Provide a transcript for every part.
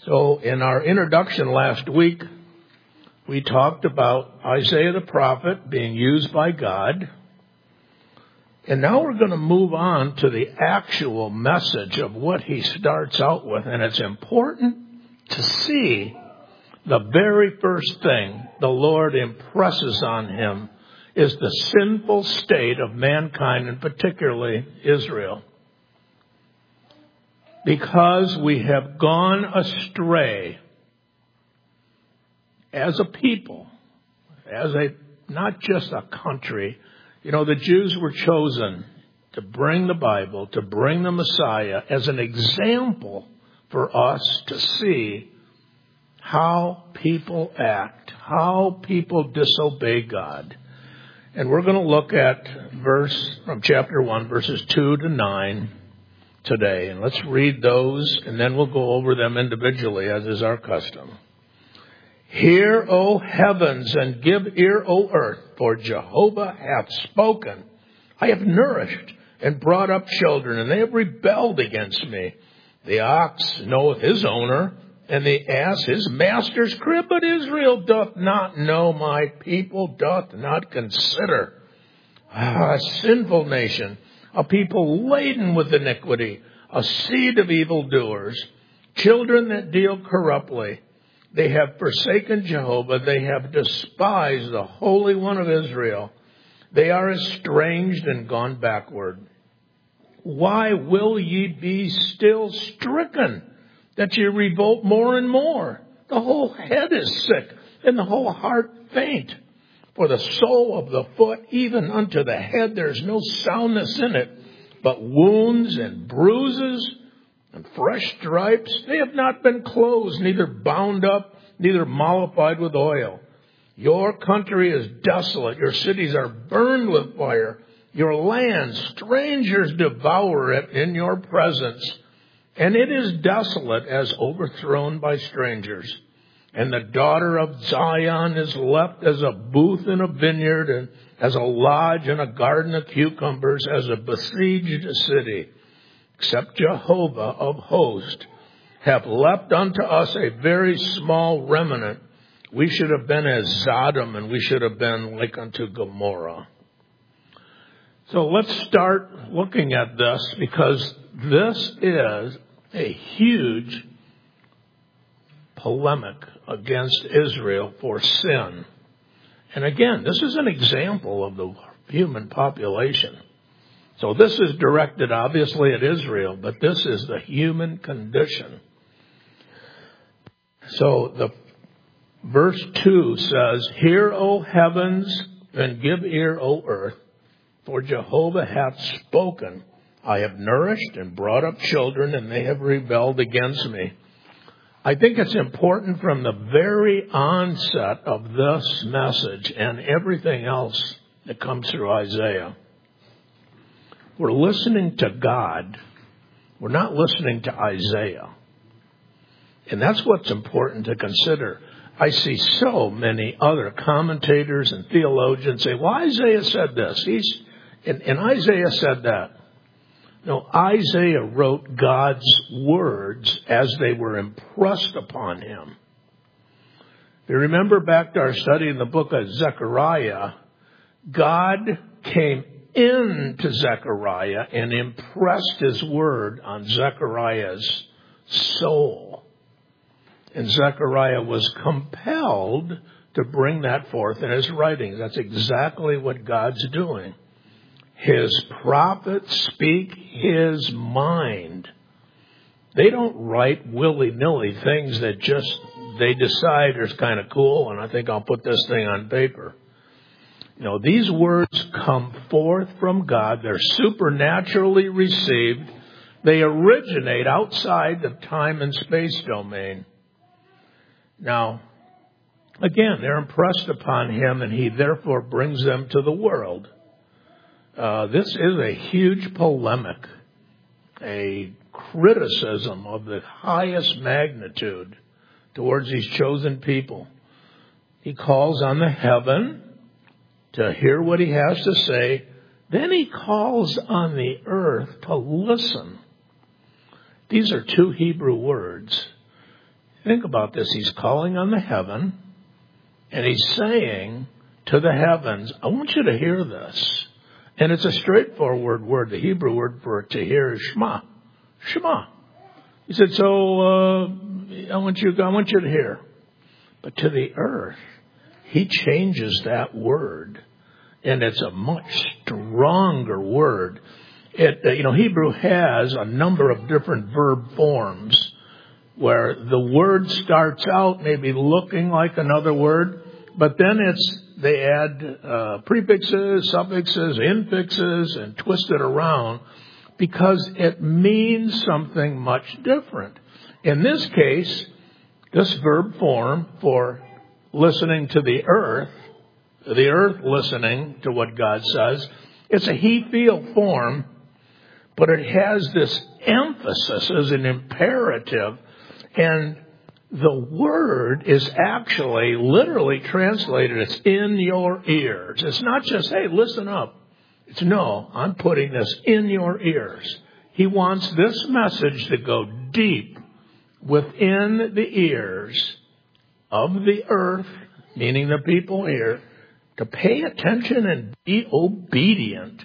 So in our introduction last week, we talked about Isaiah the prophet being used by God. And now we're going to move on to the actual message of what he starts out with. And it's important to see the very first thing the Lord impresses on him is the sinful state of mankind, and particularly Israel. Because we have gone astray as a people, not just a country. You know, the Jews were chosen to bring the Bible, to bring the Messiah as an example for us to see how people act, how people disobey God. And we're going to look at verse from chapter 1, verses 2 to 9 today. And let's read those, and then we'll go over them individually, as is our custom. Hear, O heavens, and give ear, O earth, for Jehovah hath spoken. I have nourished and brought up children, and they have rebelled against me. The ox knoweth his owner, and the ass his master's crib, but Israel doth not know, my people doth not consider. A sinful nation, a people laden with iniquity, a seed of evildoers, children that deal corruptly. They have forsaken Jehovah. They have despised the Holy One of Israel. They are estranged and gone backward. Why will ye be still stricken, that ye revolt more and more? The whole head is sick, and the whole heart faint. For the sole of the foot, even unto the head, there is no soundness in it, but wounds and bruises and fresh stripes. They have not been closed, neither bound up, neither mollified with oil. Your country is desolate. Your cities are burned with fire. Your land, strangers devour it in your presence. And it is desolate as overthrown by strangers. And the daughter of Zion is left as a booth in a vineyard, and as a lodge in a garden of cucumbers, as a besieged city. Except Jehovah of hosts hath left unto us a very small remnant. We should have been as Sodom, and we should have been like unto Gomorrah. So let's start looking at this, because this is a huge polemic against Israel for sin. And again, this is an example of the human population. So this is directed obviously at Israel, but this is the human condition. So the verse 2 says, Hear, O heavens, and give ear, O earth, for Jehovah hath spoken. I have nourished and brought up children, and they have rebelled against me. I think it's important from the very onset of this message and everything else that comes through Isaiah. We're listening to God. We're not listening to Isaiah. And that's what's important to consider. I see so many other commentators and theologians say, well, Isaiah said this. And Isaiah said that. No, Isaiah wrote God's words as they were impressed upon him. If you remember back to our study in the book of Zechariah, God came into Zechariah and impressed his word on Zechariah's soul. And Zechariah was compelled to bring that forth in his writings. That's exactly what God's doing. His prophets speak his mind. They don't write willy-nilly things that they decide are kind of cool, and I think I'll put this thing on paper. You know, these words come forth from God. They're supernaturally received. They originate outside the time and space domain. Now, again, they're impressed upon him, and he therefore brings them to the world. This is a huge polemic, a criticism of the highest magnitude towards these chosen people. He calls on the heaven to hear what he has to say. Then he calls on the earth to listen. These are two Hebrew words. Think about this. He's calling on the heaven, and he's saying to the heavens, I want you to hear this. And it's a straightforward word. The Hebrew word for to hear is shema. Shema. He said, so I want you to hear. But to the earth, he changes that word. And it's a much stronger word. Hebrew has a number of different verb forms where the word starts out maybe looking like another word, but then they add prefixes, suffixes, infixes, and twist it around because it means something much different. In this case, this verb form for listening to the earth listening to what God says, it's a he-feel form, but it has this emphasis as an imperative, and the word is actually literally translated, it's in your ears. It's not just, hey, listen up. It's no, I'm putting this in your ears. He wants this message to go deep within the ears of the earth, meaning the people here, to pay attention and be obedient.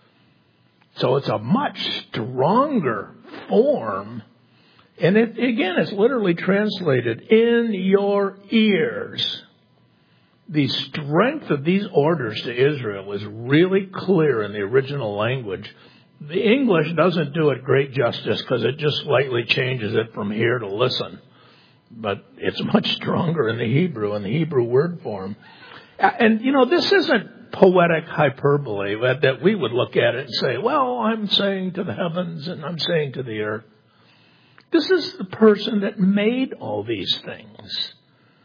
So it's a much stronger form. And it's literally translated in your ears. The strength of these orders to Israel is really clear in the original language. The English doesn't do it great justice because it just slightly changes it from hear to listen. But it's much stronger in the Hebrew word form. And, this isn't poetic hyperbole that we would look at it and say, well, I'm saying to the heavens and I'm saying to the earth. This is the person that made all these things.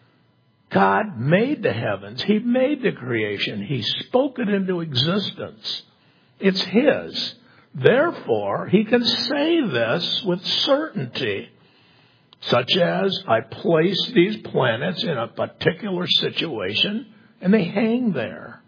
God made the heavens. He made the creation. He spoke it into existence. It's His. Therefore, He can say this with certainty, such as I place these planets in a particular situation and they hang there.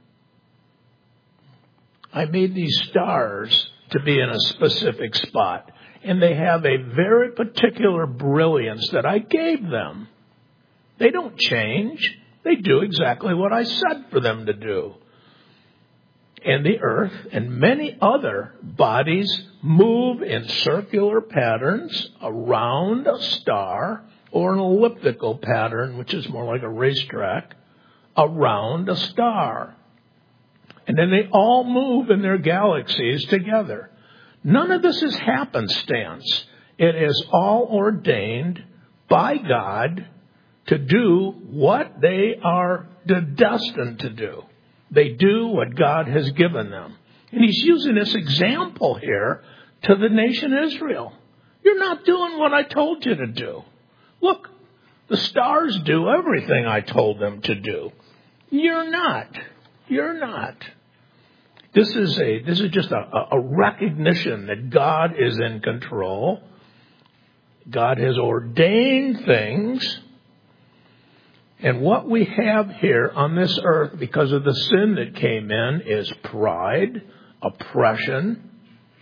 I made these stars to be in a specific spot, and they have a very particular brilliance that I gave them. They don't change. They do exactly what I said for them to do. And the earth and many other bodies move in circular patterns around a star, or an elliptical pattern, which is more like a racetrack, around a star. And then they all move in their galaxies together. None of this is happenstance. It is all ordained by God to do what they are destined to do. They do what God has given them. And He's using this example here to the nation Israel. You're not doing what I told you to do. Look, the stars do everything I told them to do. You're not. You're not. This is just a recognition that God is in control. God has ordained things. And what we have here on this earth, because of the sin that came in, is pride, oppression.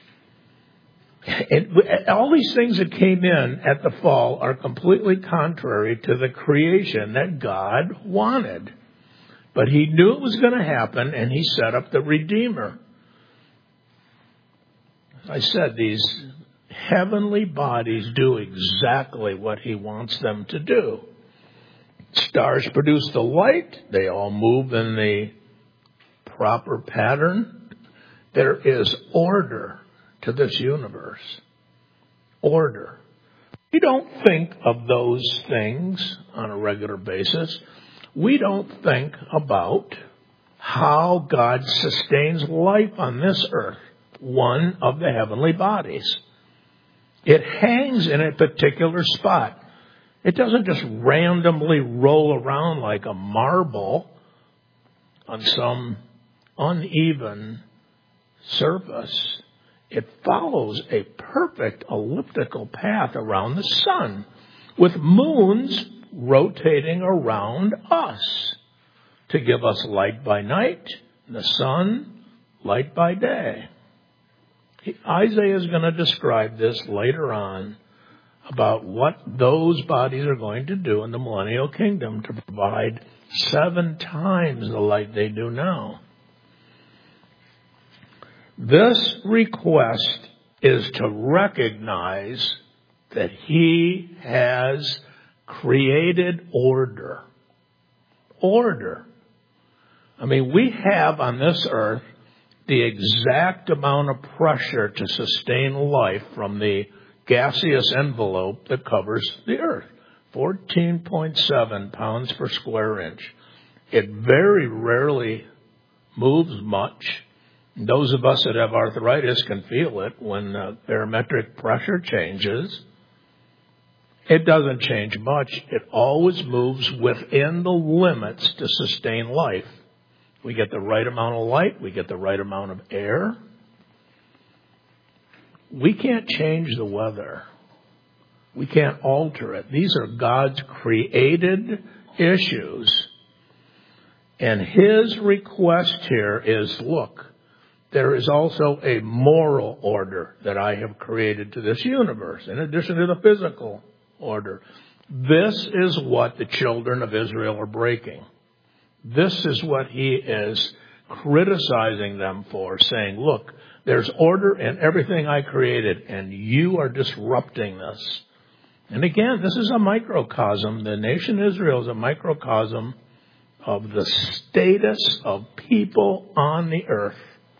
And all these things that came in at the fall are completely contrary to the creation that God wanted. But He knew it was going to happen, and He set up the Redeemer. I said, these heavenly bodies do exactly what He wants them to do. Stars produce the light. They all move in the proper pattern. There is order to this universe. Order. We don't think of those things on a regular basis. We don't think about how God sustains life on this earth, one of the heavenly bodies. It hangs in a particular spot. It doesn't just randomly roll around like a marble on some uneven surface. It follows a perfect elliptical path around the sun, with moons rotating around us to give us light by night, and the sun light by day. Isaiah is going to describe this later on, about what those bodies are going to do in the millennial kingdom to provide 7 times the light they do now. This request is to recognize that He has created order. Order. I mean, we have on this earth the exact amount of pressure to sustain life from the gaseous envelope that covers the earth. 14.7 pounds per square inch. It very rarely moves much. Those of us that have arthritis can feel it when barometric pressure changes. It doesn't change much. It always moves within the limits to sustain life. We get the right amount of light. We get the right amount of air. We can't change the weather. We can't alter it. These are God's created issues. And His request here is, look, there is also a moral order that I have created to this universe, in addition to the physical order. This is what the children of Israel are breaking. This is what He is criticizing them for, saying, look, there's order in everything I created, and you are disrupting this. And again, this is a microcosm. The nation Israel is a microcosm of the status of people on the earth.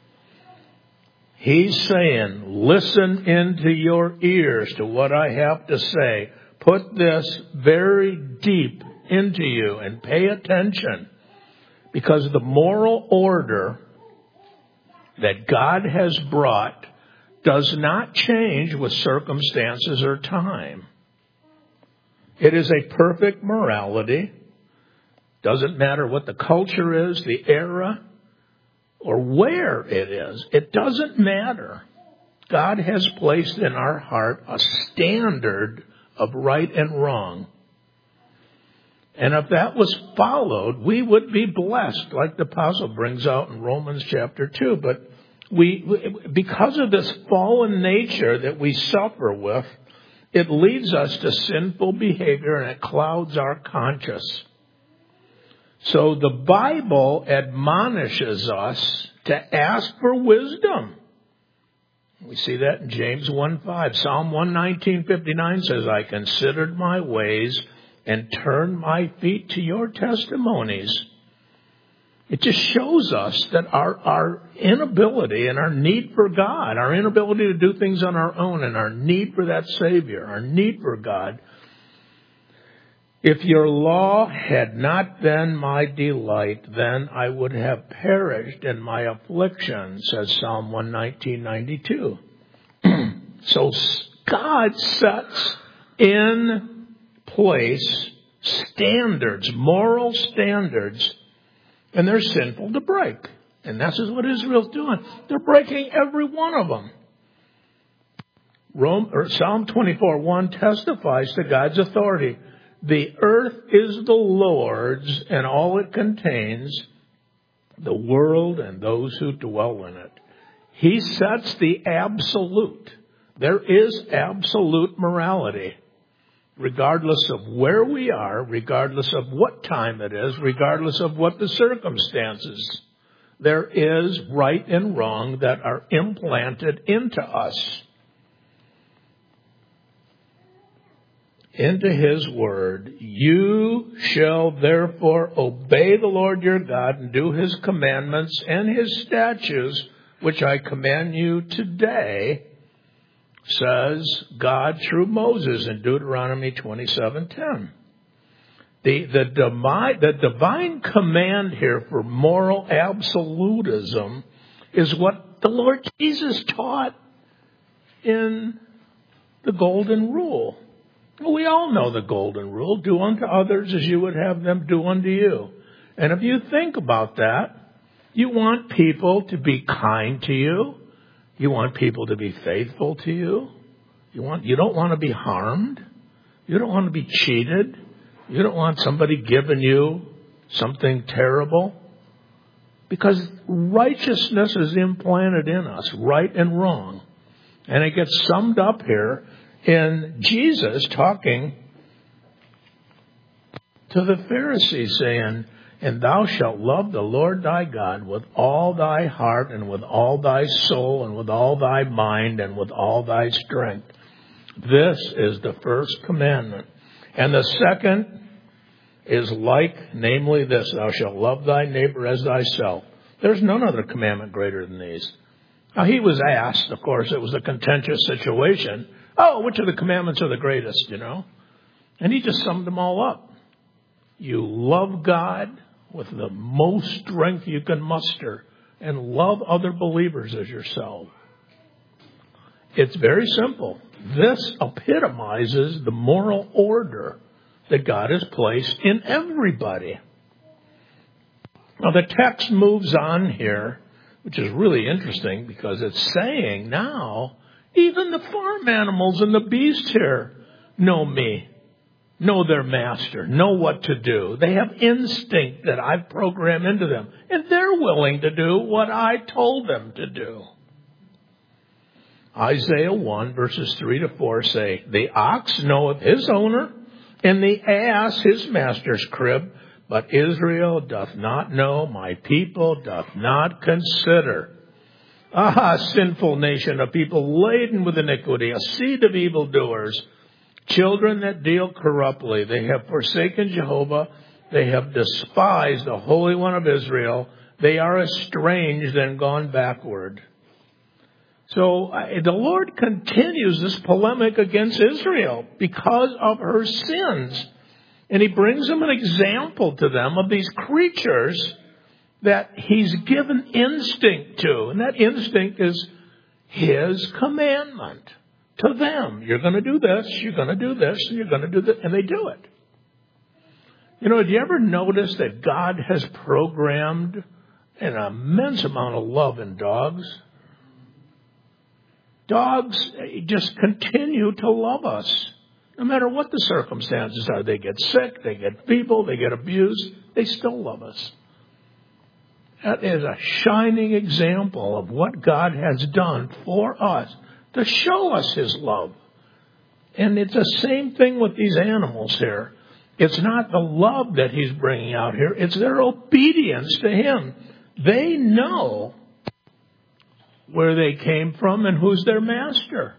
He's saying, listen into your ears to what I have to say. Put this very deep into you and pay attention. Because the moral order that God has brought does not change with circumstances or time. It is a perfect morality. Doesn't matter what the culture is, the era, or where it is. It doesn't matter. God has placed in our heart a standard of right and wrong. And if that was followed, we would be blessed, like the apostle brings out in Romans chapter 2. But because of this fallen nature that we suffer with, it leads us to sinful behavior and it clouds our conscience. So the Bible admonishes us to ask for wisdom. We see that in James 1:5. Psalm 119:59 says, I considered my ways and turned my feet to your testimonies. It just shows us that our inability and our need for God, our inability to do things on our own, and our need for that Savior, our need for God. If your law had not been my delight, then I would have perished in my affliction, says Psalm 119:92. So God sets in place standards, moral standards, and they're sinful to break. And this is what Israel's doing. They're breaking every one of them. Psalm 24:1 testifies to God's authority. The earth is the Lord's and all it contains, the world and those who dwell in it. He sets the absolute. There is absolute morality. Regardless of where we are, regardless of what time it is, regardless of what the circumstances, there is right and wrong that are implanted into us. Into His word. You shall therefore obey the Lord your God and do His commandments and His statutes, which I command you today, says God through Moses in Deuteronomy 27:10. The divine command here for moral absolutism is what the Lord Jesus taught in the Golden Rule. We all know the Golden Rule. Do unto others as you would have them do unto you. And if you think about that, you want people to be kind to you. You want people to be faithful to you. You don't want to be harmed. You don't want to be cheated. You don't want somebody giving you something terrible. Because righteousness is implanted in us, right and wrong. And it gets summed up here in Jesus talking to the Pharisees, saying, and thou shalt love the Lord thy God with all thy heart and with all thy soul and with all thy mind and with all thy strength. This is the first commandment. And the second is like, namely this, thou shalt love thy neighbor as thyself. There's none other commandment greater than these. Now he was asked, of course, it was a contentious situation. Oh, which of the commandments are the greatest, And he just summed them all up. You love God with the most strength you can muster and love other believers as yourself. It's very simple. This epitomizes the moral order that God has placed in everybody. Now the text moves on here, which is really interesting because it's saying now, even the farm animals and the beasts here know me, know their master, know what to do. They have instinct that I've programmed into them, and they're willing to do what I told them to do. Isaiah 1 verses 3 to 4 say, the ox knoweth his owner, and the ass his master's crib, but Israel doth not know, my people doth not consider. Ah, sinful nation, a people laden with iniquity, a seed of evildoers, children that deal corruptly. They have forsaken Jehovah. They have despised the Holy One of Israel. They are estranged and gone backward. So the Lord continues this polemic against Israel because of her sins. And he brings them an example to them of these creatures that he's given instinct to. And that instinct is his commandment to them. You're going to do this, you're going to do this, and you're going to do this. And they do it. Do you ever notice that God has programmed an immense amount of love in dogs? Dogs just continue to love us. No matter what the circumstances are, they get sick, they get feeble, they get abused, they still love us. That is a shining example of what God has done for us to show us his love. And it's the same thing with these animals here. It's not the love that he's bringing out here, it's their obedience to him. They know where they came from and who's their master.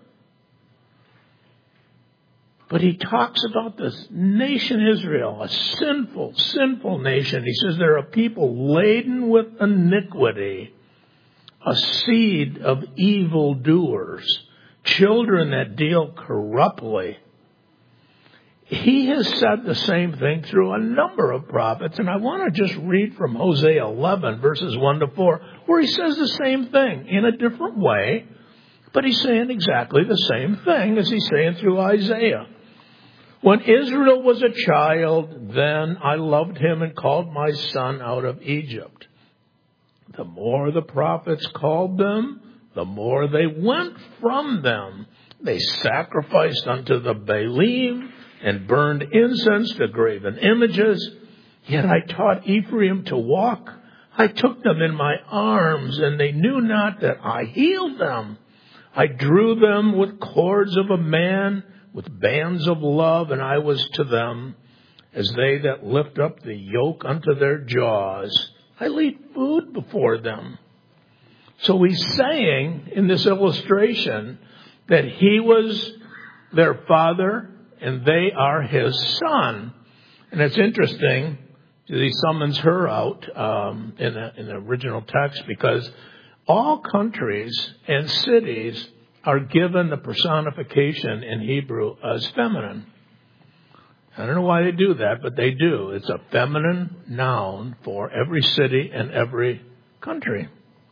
But he talks about this nation Israel, a sinful nation. He says they're a people laden with iniquity, a seed of evildoers, children that deal corruptly. He has said the same thing through a number of prophets, and I want to just read from Hosea 11, verses 1 to 4, where he says the same thing in a different way, but he's saying exactly the same thing as he's saying through Isaiah. When Israel was a child, then I loved him and called my son out of Egypt. The more the prophets called them, the more they went from them. They sacrificed unto the Baalim and burned incense to graven images. Yet I taught Ephraim to walk. I took them in my arms, and they knew not that I healed them. I drew them with cords of a man, with bands of love, and I was to them as they that lift up the yoke unto their jaws. I laid food before them. So he's saying in this illustration that he was their father and they are his son. And it's interesting that he summons her out in the original text, because all countries and cities are given the personification in Hebrew as feminine. I don't know why they do that, but they do. It's a feminine noun for every city and every country.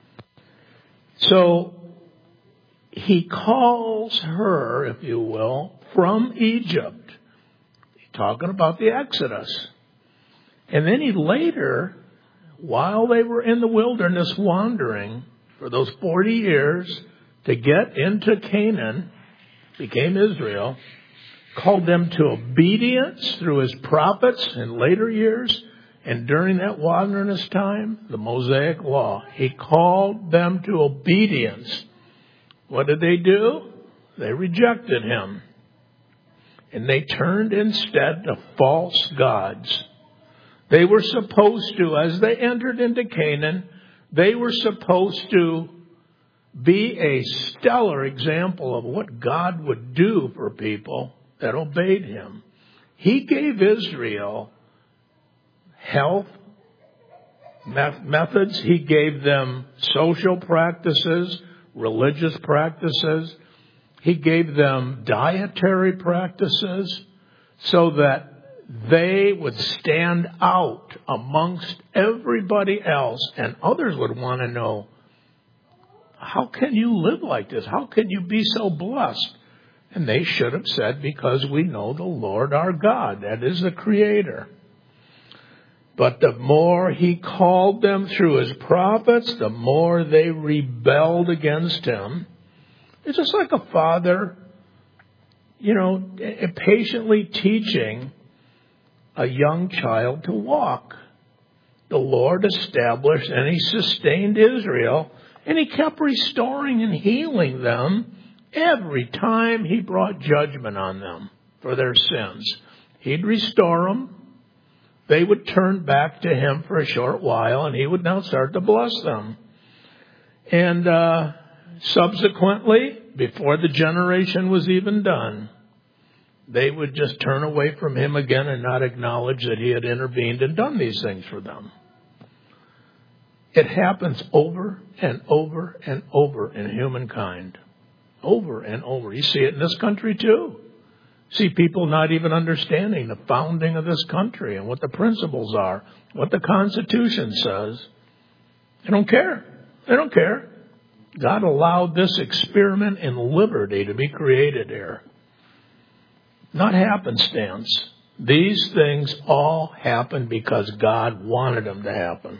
So he calls her, if you will, from Egypt. He's talking about the Exodus. And then he later, while they were in the wilderness wandering for those 40 years to get into Canaan, became Israel, called them to obedience through his prophets in later years. And during that wilderness time, the Mosaic Law, he called them to obedience. What did they do? They rejected him. and they turned instead to false gods. They were supposed to, as they entered into Canaan, they were supposed to be a stellar example of what God would do for people that obeyed him. He gave Israel health methods. He gave them social practices, religious practices. He gave them dietary practices so that they would stand out amongst everybody else, and others would want to know, how can you live like this? How can you be so blessed? And they should have said, because we know the Lord our God, that is the Creator. But the more he called them through his prophets, the more they rebelled against him. It's just like a father, patiently teaching a young child to walk. The Lord established and he sustained Israel, and he kept restoring and healing them every time he brought judgment on them for their sins. He'd restore them. They would turn back to him for a short while, and he would now start to bless them. And subsequently, before the generation was even done, they would just turn away from him again and not acknowledge that he had intervened and done these things for them. It happens over and over and over in humankind. Over and over. You see it in this country too. See people not even understanding the founding of this country and what the principles are, what the Constitution says. They don't care. They don't care. God allowed this experiment in liberty to be created here. Not happenstance. These things all happen because God wanted them to happen.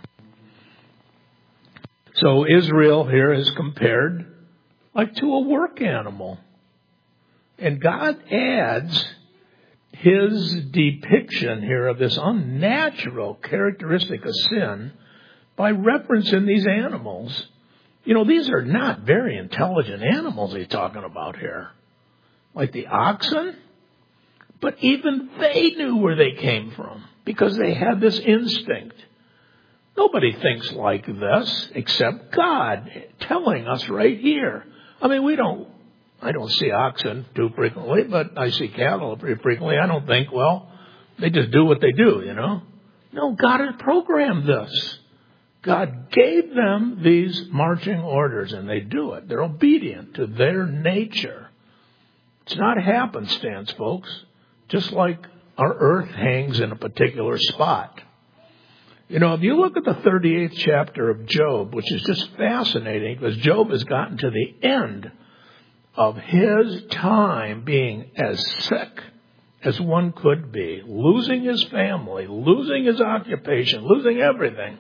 So Israel here is compared like to a work animal. And God adds his depiction here of this unnatural characteristic of sin by referencing these animals. These are not very intelligent animals he's talking about here. Like the oxen. But even they knew where they came from because they had this instinct. Nobody thinks like this except God telling us right here. I mean, I don't see oxen too frequently, but I see cattle pretty frequently. I don't think, they just do what they do, No, God has programmed this. God gave them these marching orders, and they do it. They're obedient to their nature. It's not happenstance, folks. Just like our earth hangs in a particular spot. If you look at the 38th chapter of Job, which is just fascinating, because Job has gotten to the end of his time being as sick as one could be, losing his family, losing his occupation, losing everything.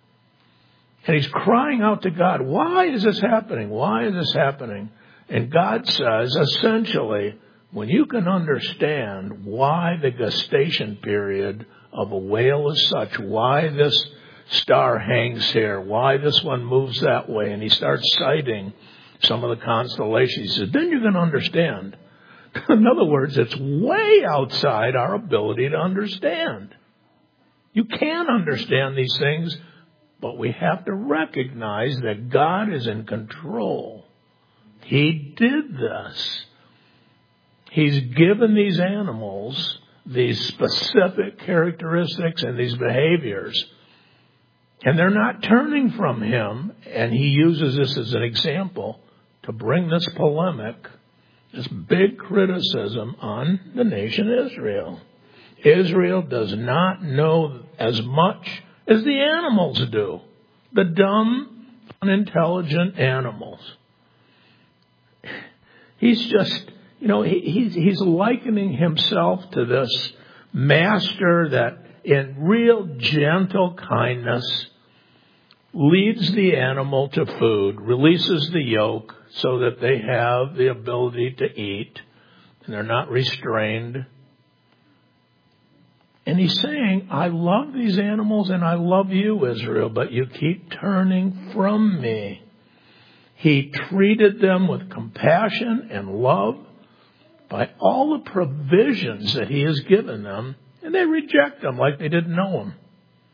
And he's crying out to God, why is this happening? Why is this happening? And God says, essentially, when you can understand why the gestation period of a whale is such, why this star hangs here, why this one moves that way, and he starts citing some of the constellations, he says, then you're going to understand. In other words, it's way outside our ability to understand. You can understand these things, but we have to recognize that God is in control. He did this. He's given these animals these specific characteristics and these behaviors. And they're not turning from him. And he uses this as an example to bring this polemic, this big criticism on the nation Israel. Israel does not know as much as the animals do. The dumb, unintelligent animals. He's just, he's likening himself to this master that in real gentle kindness leads the animal to food, releases the yoke so that they have the ability to eat and they're not restrained. And he's saying, I love these animals and I love you, Israel, but you keep turning from me. He treated them with compassion and love, by all the provisions that he has given them, and they reject them like they didn't know him.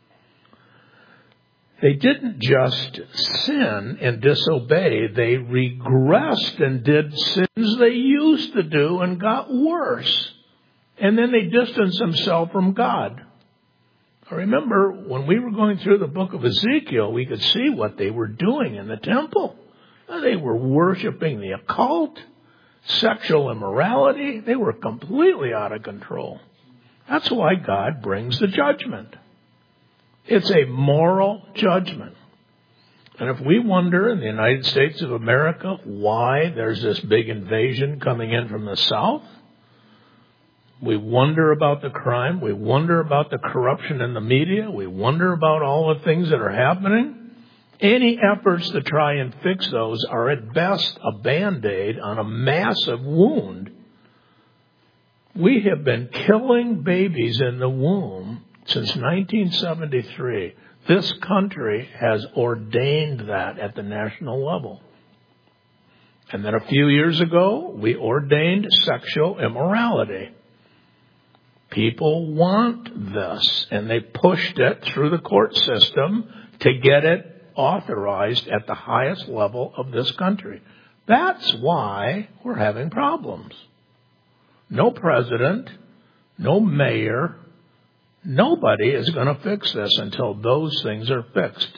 They didn't just sin and disobey. They regressed and did sins they used to do and got worse. And then they distanced themselves from God. I remember when we were going through the book of Ezekiel, we could see what they were doing in the temple. They were worshiping the occult, sexual immorality. They were completely out of control. That's why God brings the judgment. It's a moral judgment. And if we wonder in the United States of America why there's this big invasion coming in from the South, we wonder about the crime, we wonder about the corruption in the media, we wonder about all the things that are happening. Any efforts to try and fix those are at best a Band-Aid on a massive wound. We have been killing babies in the womb since 1973. This country has ordained that at the national level. And then a few years ago, we ordained sexual immorality. People want this, and they pushed it through the court system to get it authorized at the highest level of this country. That's why we're having problems. No president, no mayor, nobody is going to fix this until those things are fixed.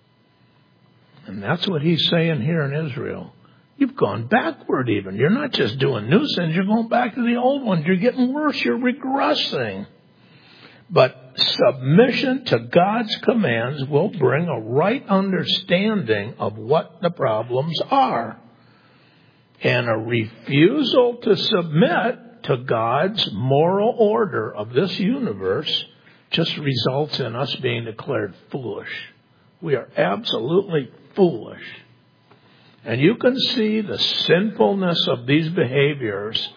And that's what he's saying here in Israel. You've gone backward even. You're not just doing new sins, you're going back to the old ones. You're getting worse, you're regressing. But submission to God's commands will bring a right understanding of what the problems are. And a refusal to submit to God's moral order of this universe just results in us being declared foolish. We are absolutely foolish. And you can see the sinfulness of these behaviors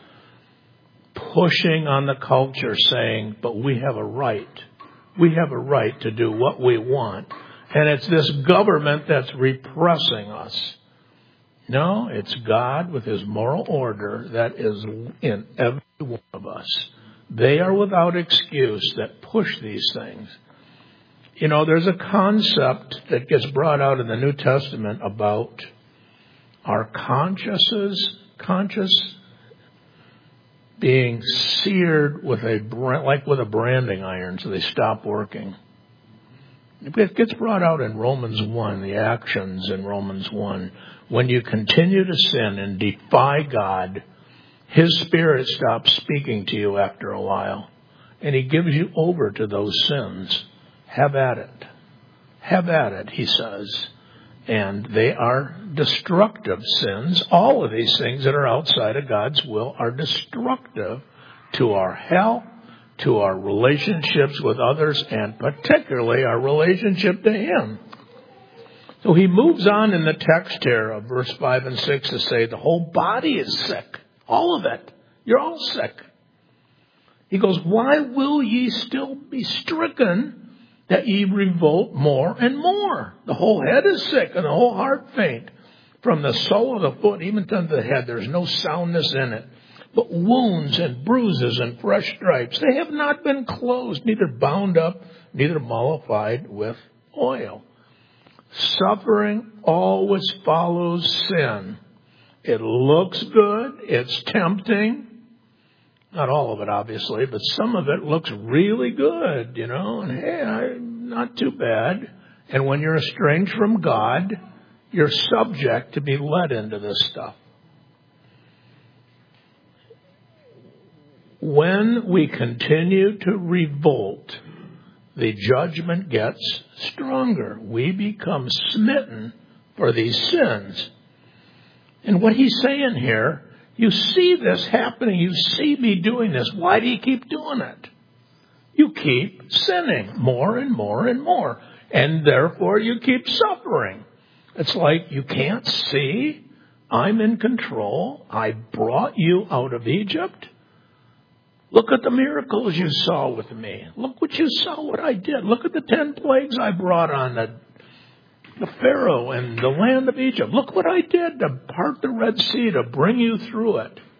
pushing on the culture, saying, but we have a right. We have a right to do what we want. And it's this government that's repressing us. No, it's God with his moral order that is in every one of us. They are without excuse that push these things. You know, there's a concept that gets brought out in the New Testament about our conscience being seared with with a branding iron, so they stop working. It gets brought out in Romans 1, the actions in Romans 1. When you continue to sin and defy God, his Spirit stops speaking to you after a while, and he gives you over to those sins. Have at it. Have at it, he says. And they are destructive sins. All of these things that are outside of God's will are destructive to our health, to our relationships with others, and particularly our relationship to him. So he moves on in the text here of verse 5 and 6 to say the whole body is sick. All of it. You're all sick. He goes, why will ye still be stricken that ye revolt more and more? The whole head is sick and the whole heart faint. From the sole of the foot even to the head, there's no soundness in it, but wounds and bruises and fresh stripes. They have not been closed, neither bound up, neither mollified with oil. Suffering always follows sin. It looks good. It's tempting. Not all of it, obviously, but some of it looks really good, you know. And hey, not too bad. And when you're estranged from God, you're subject to be led into this stuff. When we continue to revolt, the judgment gets stronger. We become smitten for these sins. And what he's saying here, you see this happening. You see me doing this. Why do you keep doing it? You keep sinning more and more and more. And therefore you keep suffering. It's like you can't see. I'm in control. I brought you out of Egypt. Look at the miracles you saw with me. Look what you saw, what I did. Look at the 10 plagues I brought on the Pharaoh and the land of Egypt. Look what I did to part the Red Sea, to bring you through it.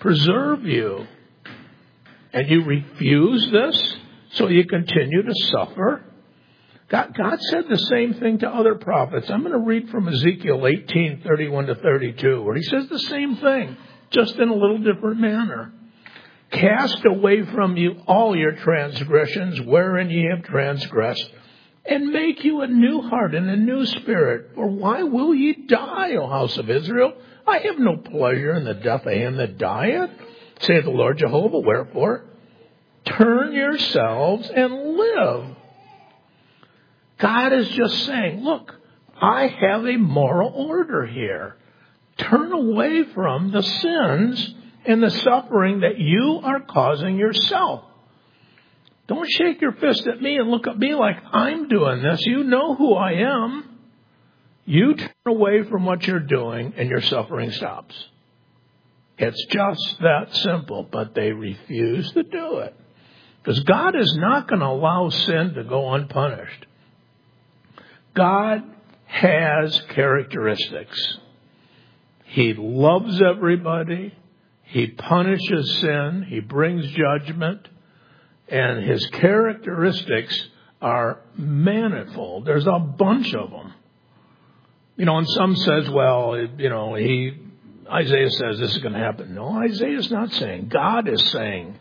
preserve you. And you refuse this, so you continue to suffer. God said the same thing to other prophets. I'm going to read from Ezekiel 18:31-32, where he says the same thing, just in a little different manner. Cast away from you all your transgressions wherein ye have transgressed, and make you a new heart and a new spirit. For why will ye die, O house of Israel? I have no pleasure in the death of him that dieth, saith the Lord Jehovah. Wherefore, turn yourselves and live. God is just saying, look, I have a moral order here. Turn away from the sins and the suffering that you are causing yourself. Don't shake your fist at me and look at me like I'm doing this. You know who I am. You turn away from what you're doing and your suffering stops. It's just that simple, but they refuse to do it. Because God is not going to allow sin to go unpunished. God has characteristics. He loves everybody. He punishes sin. He brings judgment. And his characteristics are manifold. There's a bunch of them. And some says, well, Isaiah says this is going to happen. No, Isaiah's not saying. God is saying,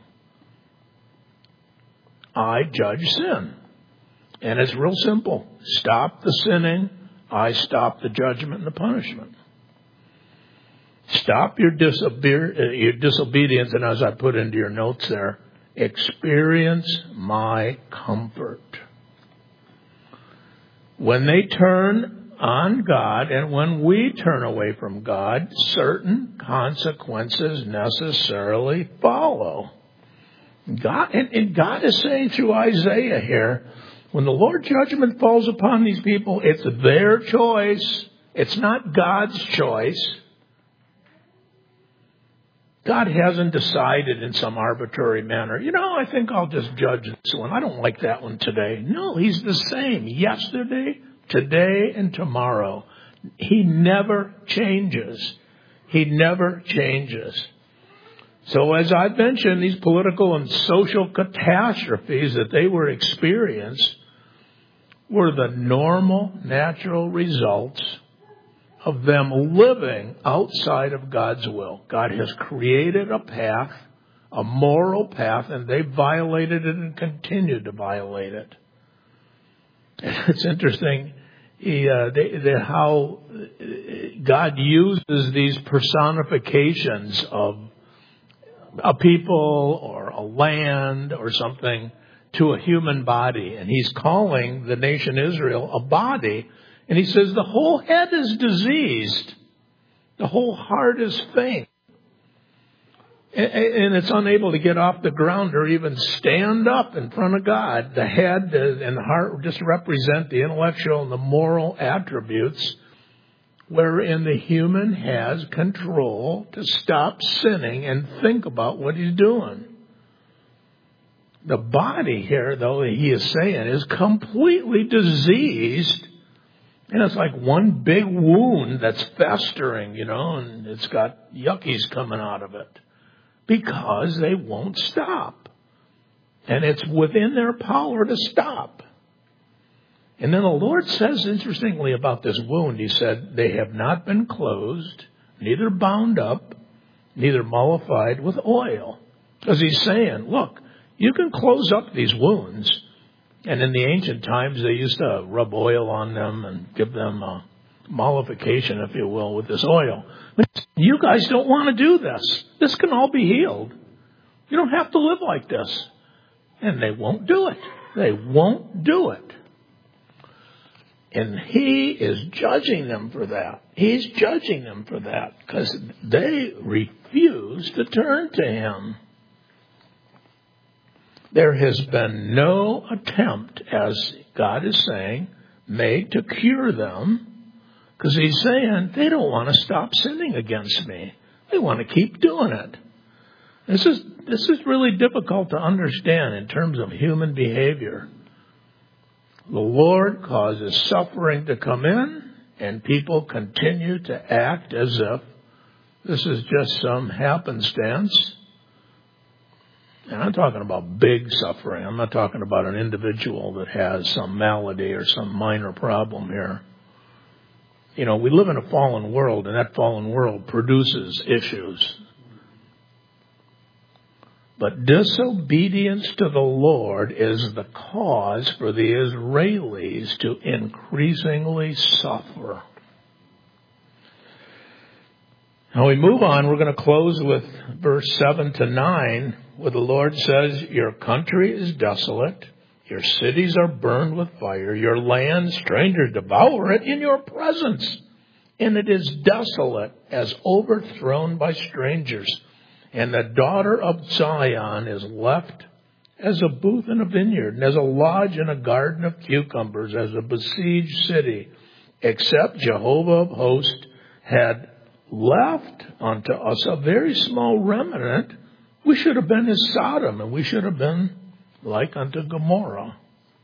I judge sin. And it's real simple. Stop the sinning. I stop the judgment and the punishment. Stop your disobedience. And as I put into your notes there, experience my comfort. When they turn on God and when we turn away from God, certain consequences necessarily follow. God is saying through Isaiah here, when the Lord's judgment falls upon these people, it's their choice. It's not God's choice. God hasn't decided in some arbitrary manner, I think I'll just judge this one. I don't like that one today. No, he's the same yesterday, today, and tomorrow. He never changes. He never changes. So as I've mentioned, these political and social catastrophes that they were experiencing were the normal, natural results of them living outside of God's will. God has created a path, a moral path, and they violated it and continued to violate it. It's interesting how God uses these personifications of a people or a land or something to a human body. And he's calling the nation Israel a body. And he says the whole head is diseased. The whole heart is faint. And it's unable to get off the ground or even stand up in front of God. The head and the heart just represent the intellectual and the moral attributes wherein the human has control to stop sinning and think about what he's doing. The body here, though, he is saying, is completely diseased. And it's like one big wound that's festering, and it's got yuckies coming out of it. Because they won't stop. And it's within their power to stop. And then the Lord says, interestingly, about this wound, he said, they have not been closed, neither bound up, neither mollified with oil. Because he's saying, look, you can close up these wounds. And in the ancient times, they used to rub oil on them and give them a mollification, if you will, with this oil. But you guys don't want to do this. This can all be healed. You don't have to live like this. And they won't do it. They won't do it. And he is judging them for that. He's judging them for that because they refuse to turn to him. There has been no attempt, as God is saying, made to cure them. Because he's saying they don't want to stop sinning against me. They want to keep doing it. This is really difficult to understand in terms of human behavior. The Lord causes suffering to come in, and people continue to act as if This is just some happenstance. And I'm talking about big suffering. I'm not talking about an individual that has some malady or some minor problem here. You know, we live in a fallen world, and that fallen world produces issues. But disobedience to the Lord is the cause for the Israelis to increasingly suffer. Now we move on. We're going to close with verse 7 to 9, where the Lord says, your country is desolate, your cities are burned with fire, your land strangers devour it in your presence, and it is desolate as overthrown by strangers. And the daughter of Zion is left as a booth in a vineyard, and as a lodge in a garden of cucumbers, as a besieged city, except Jehovah of hosts had left unto us a very small remnant. We should have been as Sodom, and we should have been like unto Gomorrah.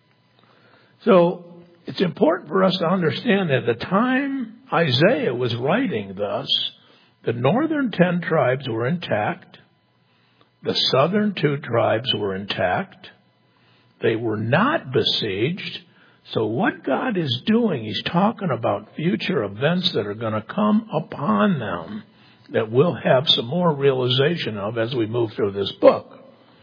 So it's important for us to understand that at the time Isaiah was writing this, the northern 10 tribes were intact. The southern 2 tribes were intact. They were not besieged. So what God is doing, He's talking about future events that are going to come upon them that we'll have some more realization of as we move through this book.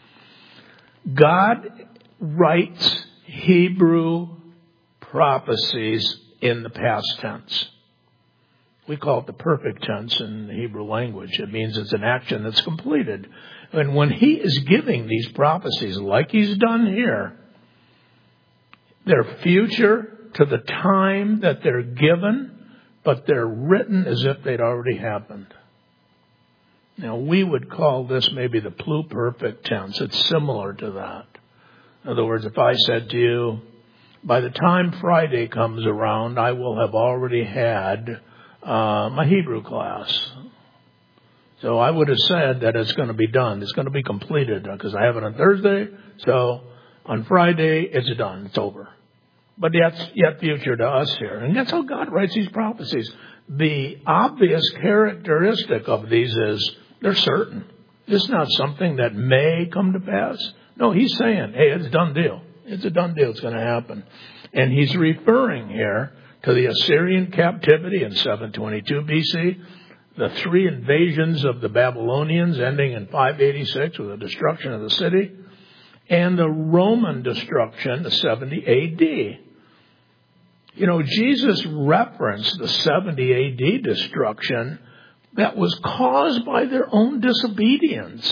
God writes Hebrew prophecies in the past tense. We call it the perfect tense in the Hebrew language. It means it's an action that's completed. And when He is giving these prophecies, like He's done here, they're future to the time that they're given, but they're written as if they'd already happened. Now, we would call this maybe the pluperfect tense. It's similar to that. In other words, if I said to you, by the time Friday comes around, I will have already had my Hebrew class. So I would have said that it's going to be done. It's going to be completed because I have it on Thursday. So on Friday, it's done. It's over. But that's yet future to us here. And that's how God writes these prophecies. The obvious characteristic of these is they're certain. It's not something that may come to pass. No, He's saying, hey, it's a done deal. It's a done deal. It's going to happen. And He's referring here to the Assyrian captivity in 722 BC, the 3 invasions of the Babylonians ending in 586 with the destruction of the city, and the Roman destruction of 70 AD. You know, Jesus referenced the 70 AD destruction that was caused by their own disobedience.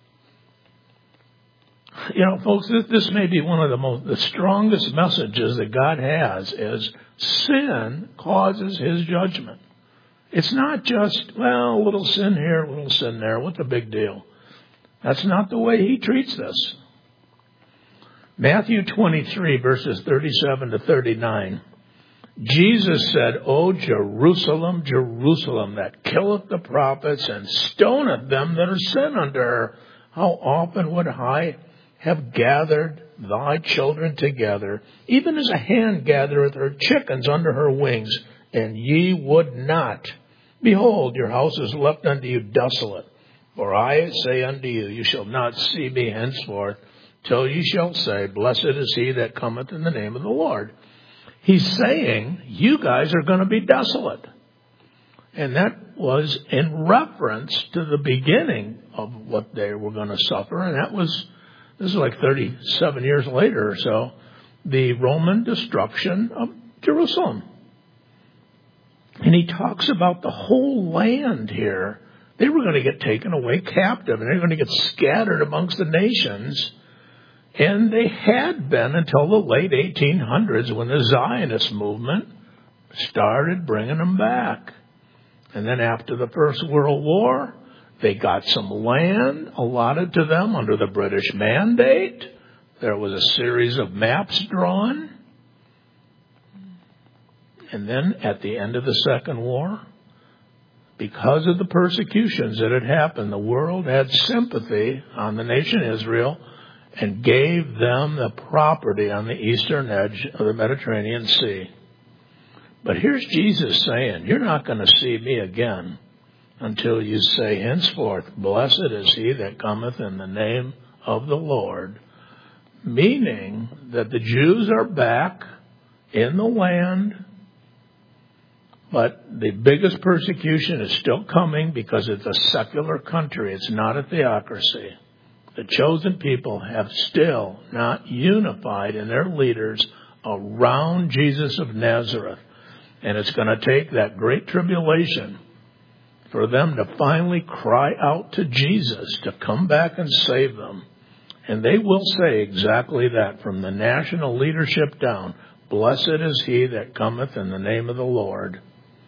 You know, folks, this may be one of the strongest messages that God has is sin causes His judgment. It's not just, well, a little sin here, a little sin there. What's the big deal? That's not the way He treats this. Matthew 23, verses 37 to 39. Jesus said, O Jerusalem, Jerusalem, that killeth the prophets and stoneth them that are sent unto her, how often would I have gathered thy children together, even as a hen gathereth her chickens under her wings, and ye would not. Behold, your house is left unto you desolate. For I say unto you, you shall not see me henceforth, till ye shall say, blessed is he that cometh in the name of the Lord. He's saying, you guys are going to be desolate. And that was in reference to the beginning of what they were going to suffer. And this is like 37 years later or so, the Roman destruction of Jerusalem. And he talks about the whole land here. They were going to get taken away captive, and they're going to get scattered amongst the nations. And they had been until the late 1800s when the Zionist movement started bringing them back. And then after the First World War, they got some land allotted to them under the British mandate. There was a series of maps drawn. And then at the end of the Second War, because of the persecutions that had happened, the world had sympathy on the nation Israel and gave them the property on the eastern edge of the Mediterranean Sea. But here's Jesus saying, you're not going to see me again until you say henceforth, blessed is he that cometh in the name of the Lord. Meaning that the Jews are back in the land, but the biggest persecution is still coming because it's a secular country. It's not a theocracy. The chosen people have still not unified in their leaders around Jesus of Nazareth. And it's going to take that great tribulation for them to finally cry out to Jesus to come back and save them. And they will say exactly that from the national leadership down. Blessed is he that cometh in the name of the Lord.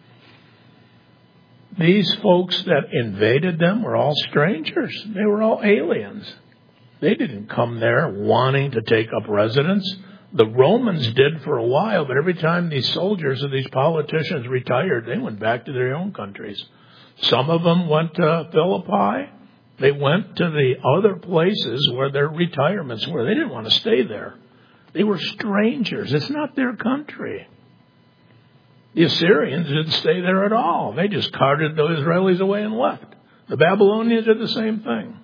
These folks that invaded them were all strangers. They were all aliens. They didn't come there wanting to take up residence. The Romans did for a while, but every time these soldiers or these politicians retired, they went back to their own countries. Some of them went to Philippi. They went to the other places where their retirements were. They didn't want to stay there. They were strangers. It's not their country. The Assyrians didn't stay there at all. They just carted the Israelis away and left. The Babylonians did the same thing.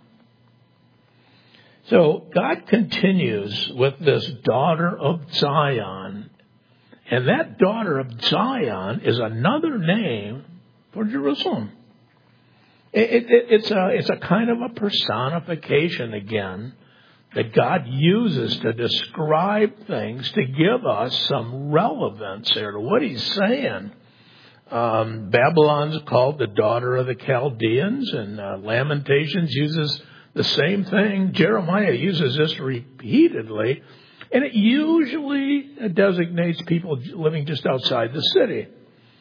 So God continues with this daughter of Zion. And that daughter of Zion is another name for Jerusalem. It's a kind of a personification again that God uses to describe things, to give us some relevance here to what he's saying. Babylon's called the daughter of the Chaldeans, and Lamentations uses the same thing. Jeremiah uses this repeatedly, and it usually designates people living just outside the city.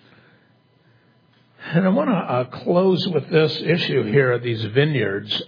And I want to close with this issue here of these vineyards.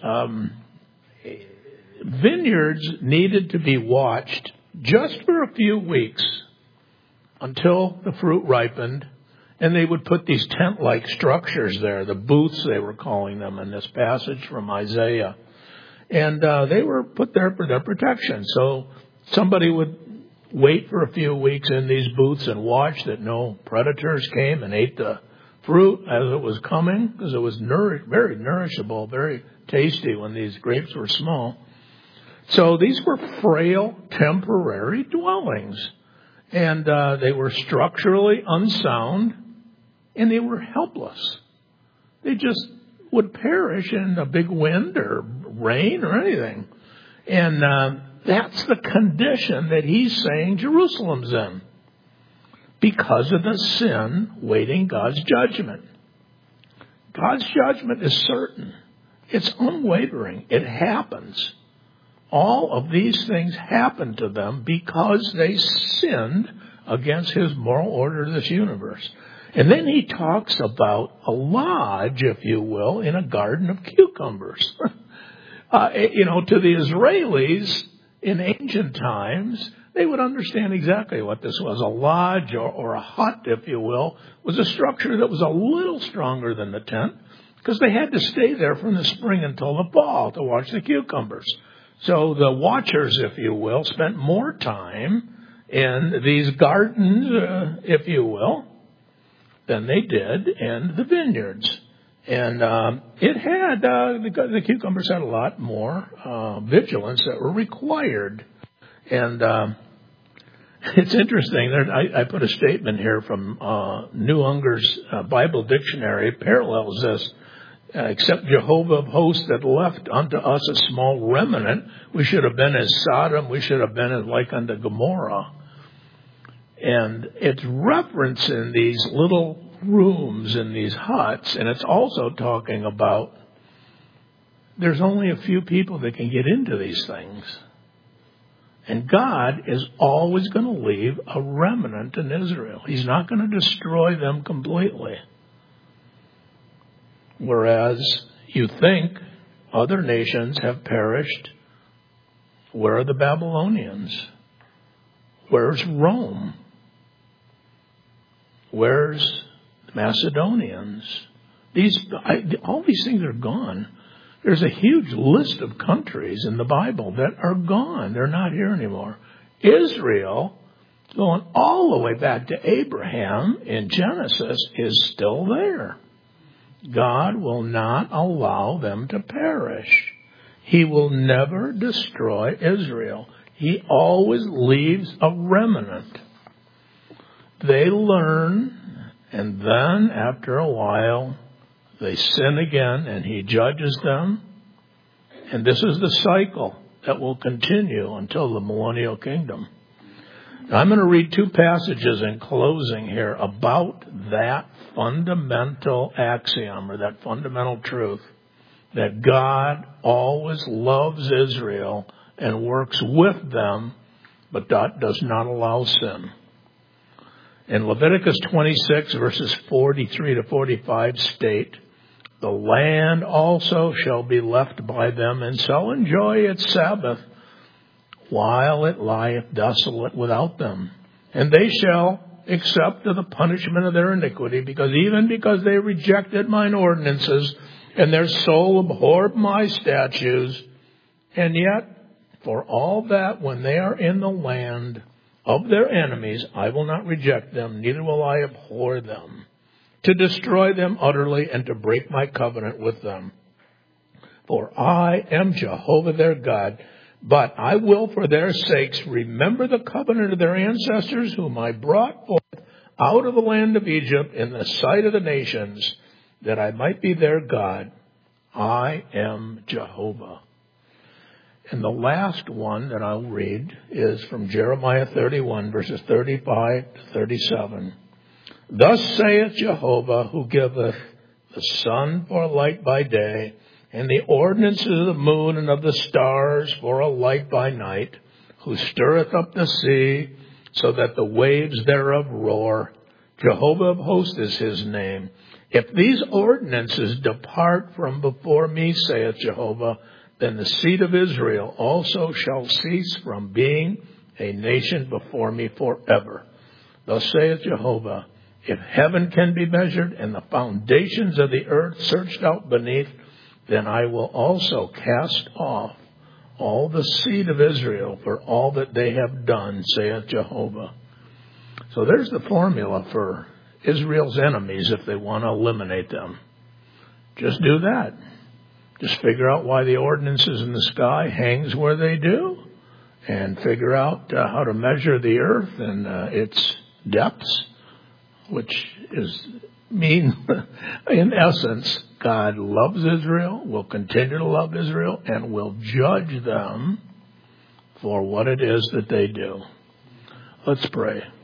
Vineyards needed to be watched just for a few weeks until the fruit ripened, and they would put these tent-like structures there, the booths they were calling them in this passage from Isaiah. And they were put there for their protection. So somebody would wait for a few weeks in these booths and watch that no predators came and ate the fruit as it was coming, because it was very nourishable, very tasty when these grapes were small. So these were frail, temporary dwellings. And they were structurally unsound, and they were helpless. They just would perish in a big wind or rain or anything. And that's the condition that he's saying Jerusalem's in, because of the sin waiting God's judgment. God's judgment is certain. It's unwavering. It happens. All of these things happen to them because they sinned against his moral order of this universe. And then he talks about a lodge, if you will, in a garden of cucumbers. To the Israelis in ancient times, they would understand exactly what this was. A lodge or a hut, if you will, was a structure that was a little stronger than the tent because they had to stay there from the spring until the fall to watch the cucumbers. So the watchers, if you will, spent more time in these gardens, if you will, than they did in the vineyards. And the cucumbers had a lot more vigilance that were required. And it's interesting. I put a statement here from New Unger's Bible Dictionary. It parallels this. Except Jehovah of hosts that left unto us a small remnant, we should have been as Sodom, we should have been as like unto Gomorrah. And it's referencing these little rooms in these huts, and it's also talking about there's only a few people that can get into these things. And God is always going to leave a remnant in Israel. He's not going to destroy them completely. Whereas you think other nations have perished. Where are the Babylonians? Where's Rome? Where's the Macedonians? All these things are gone. There's a huge list of countries in the Bible that are gone. They're not here anymore. Israel, going all the way back to Abraham in Genesis, is still there. God will not allow them to perish. He will never destroy Israel. He always leaves a remnant. They learn, and then after a while, they sin again, and he judges them. And this is the cycle that will continue until the millennial kingdom. Now, I'm going to read two passages in closing here about that fundamental axiom, or that fundamental truth, that God always loves Israel and works with them, but does not allow sin. In Leviticus 26, verses 43 to 45 state, "The land also shall be left by them, and shall enjoy its Sabbath, while it lieth desolate without them. And they shall accept of the punishment of their iniquity, because they rejected mine ordinances, and their soul abhorred my statutes. And yet, for all that, when they are in the land of their enemies, I will not reject them, neither will I abhor them, to destroy them utterly and to break my covenant with them. For I am Jehovah their God, but I will for their sakes remember the covenant of their ancestors, whom I brought forth out of the land of Egypt in the sight of the nations, that I might be their God. I am Jehovah." And the last one that I'll read is from Jeremiah 31, verses 35 to 37. "Thus saith Jehovah, who giveth the sun for a light by day, and the ordinances of the moon and of the stars for a light by night, who stirreth up the sea, so that the waves thereof roar. Jehovah of hosts is his name. If these ordinances depart from before me, saith Jehovah, then the seed of Israel also shall cease from being a nation before me forever. Thus saith Jehovah, if heaven can be measured and the foundations of the earth searched out beneath, then I will also cast off all the seed of Israel for all that they have done, saith Jehovah." So there's the formula for Israel's enemies if they want to eliminate them. Just do that. Just figure out why the ordinances in the sky hangs where they do, and figure out how to measure the earth and its depths, which mean, in essence, God loves Israel, will continue to love Israel, and will judge them for what it is that they do. Let's pray.